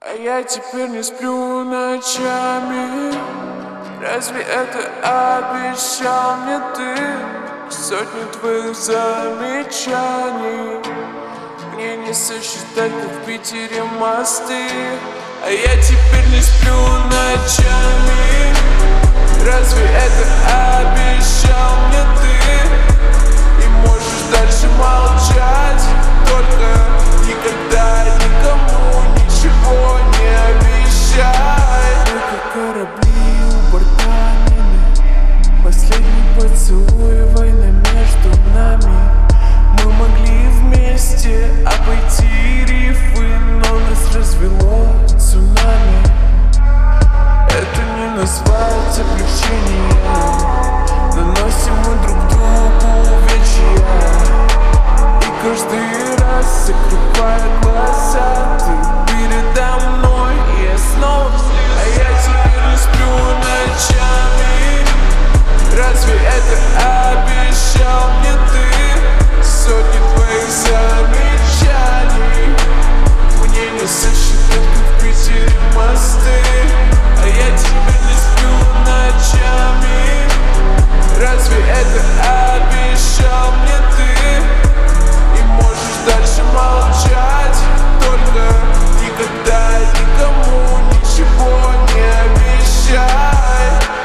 А я теперь не сплю ночами. Разве это обещал мне ты? Сотни твоих замечаний мне не сосчитать, как в Питере мосты. А я теперь не сплю ночами. Разве это обещал мне ты? И можешь дальше молчать, только никогда никому ничего не обещай. Мы как корабли у борта мины, последний поцелуй, война между нами. Мы могли вместе обойти рифы, но нас развело цунами. Это не назвать облегчением, наносим мы друг другу увечья. И каждый раз, закрывая глаза, ты передо мной, и я снова слезу. А я теперь не сплю ночами. Разве это обещал мне ты? Сотни твоих замечаний мне не сосчитать, как в Питере мосты. А я теперь не сплю ночами. Разве это обещал мне ты? И можешь дальше молчать, только никогда никому ничего не обещай.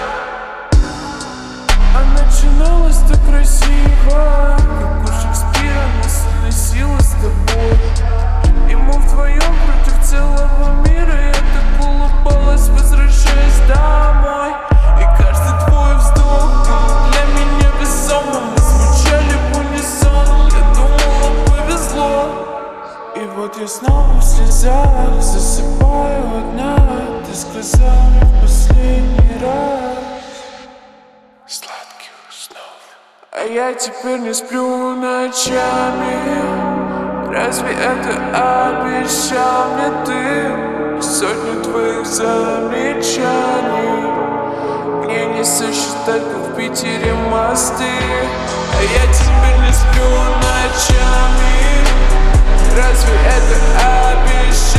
А начиналось так красиво, как у Шекспира нас уносило с тобой. И мы вдвоем против целого мира. Я так улыбалась, возвращаясь домой. И каждый твой вздох был для меня весомым. Мы звучали в унисон, я думала, повезло. И вот я снова в слезах засыпаю одна. Ты сказал мне в последний раз сладких снов. А я теперь не сплю ночами. Разве это обещал мне ты? Сотни твоих замечаний мне не сосчитать, как в Питере мосты. А я теперь не сплю ночами. Разве это обещал